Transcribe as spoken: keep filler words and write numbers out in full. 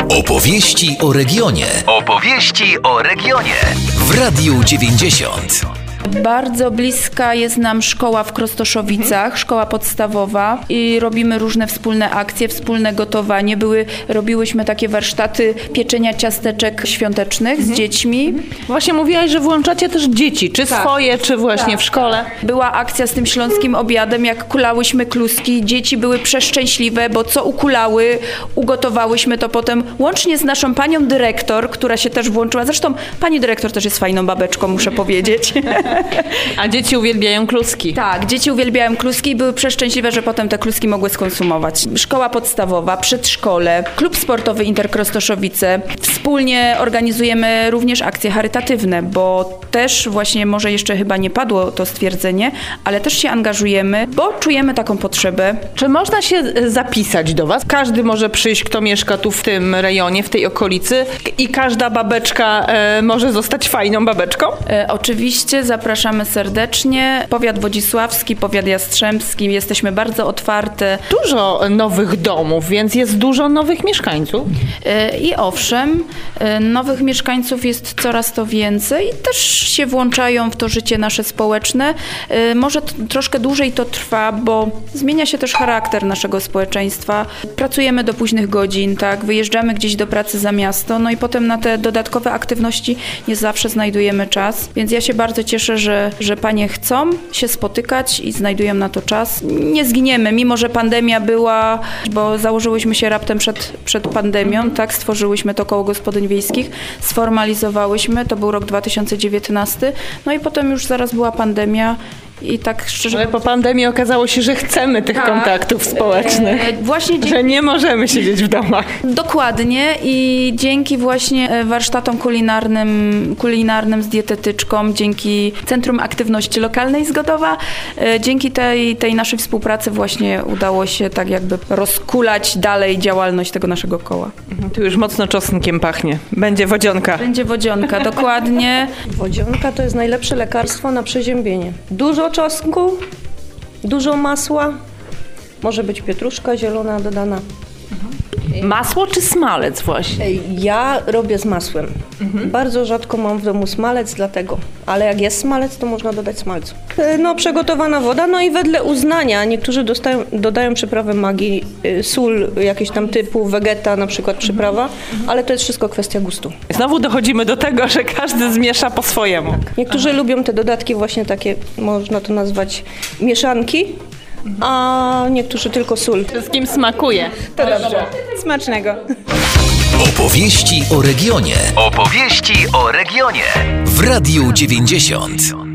Opowieści o regionie. Opowieści o regionie. W Radiu dziewięćdziesiąt. Bardzo bliska jest nam szkoła w Krostoszowicach, szkoła podstawowa i robimy różne wspólne akcje, wspólne gotowanie. Były, robiłyśmy takie warsztaty pieczenia ciasteczek świątecznych mhm. z dziećmi. Właśnie mówiłaś, że włączacie też dzieci, czy tak. swoje, czy właśnie tak. w szkole. Była akcja z tym śląskim obiadem, jak kulałyśmy kluski. Dzieci były przeszczęśliwe, bo co ukulały, ugotowałyśmy to potem łącznie z naszą panią dyrektor, która się też włączyła. Zresztą pani dyrektor też jest fajną babeczką, muszę powiedzieć. A dzieci uwielbiają kluski. Tak, dzieci uwielbiają kluski i były przeszczęśliwe, że potem te kluski mogły skonsumować. Szkoła podstawowa, przedszkole, klub sportowy Interkrostoszowice. Wspólnie organizujemy również akcje charytatywne, bo też właśnie może jeszcze chyba nie padło to stwierdzenie, ale też się angażujemy, bo czujemy taką potrzebę. Czy można się zapisać do was? Każdy może przyjść, kto mieszka tu w tym rejonie, w tej okolicy i każda babeczka e, może zostać fajną babeczką? E, oczywiście, zapraszamy serdecznie. Powiat wodzisławski, powiat jastrzębski, jesteśmy bardzo otwarte. Dużo nowych domów, więc jest dużo nowych mieszkańców. I owszem, nowych mieszkańców jest coraz to więcej. Też się włączają w to życie nasze społeczne. Może t- troszkę dłużej to trwa, bo zmienia się też charakter naszego społeczeństwa. Pracujemy do późnych godzin, tak, wyjeżdżamy gdzieś do pracy za miasto, no i potem na te dodatkowe aktywności nie zawsze znajdujemy czas, więc ja się bardzo cieszę, że, że panie chcą się spotykać i znajdują na to czas. Nie zginiemy, mimo że pandemia była, bo założyłyśmy się raptem przed, przed pandemią, tak, stworzyłyśmy to koło gospodyń wiejskich, sformalizowałyśmy, to był rok dwa tysiące dziewiętnasty, no i potem już zaraz była pandemia. I tak szczerze... Ale po pandemii okazało się, że chcemy tych tak. kontaktów społecznych, e, właśnie dzięki... że nie możemy siedzieć w domach. Dokładnie i dzięki właśnie warsztatom kulinarnym, kulinarnym z dietetyczką, dzięki Centrum Aktywności Lokalnej Zgodowa, e, dzięki tej, tej naszej współpracy właśnie udało się tak jakby rozkulać dalej działalność tego naszego koła. Tu już mocno czosnkiem pachnie. Będzie wodzionka. Będzie wodzionka, dokładnie. Wodzionka to jest najlepsze lekarstwo na przeziębienie. Dużo czosnku, dużo masła, może być pietruszka zielona dodana. Masło czy smalec właśnie? Ja robię z masłem. Mhm. Bardzo rzadko mam w domu smalec, dlatego. Ale jak jest smalec, to można dodać smalcu. No, przygotowana woda, no i wedle uznania. Niektórzy dostają, dodają przyprawę magii, sól, jakieś tam typu wegeta, na przykład przyprawa, mhm. ale to jest wszystko kwestia gustu. Znowu dochodzimy do tego, że każdy zmiesza po swojemu. Tak. Niektórzy Aha. lubią te dodatki właśnie takie, można to nazwać mieszanki, a niektórzy tylko sól. Wszystkim smakuje. To dobrze. Smacznego. Opowieści o regionie. Opowieści o regionie. W Radiu dziewięćdziesiąt.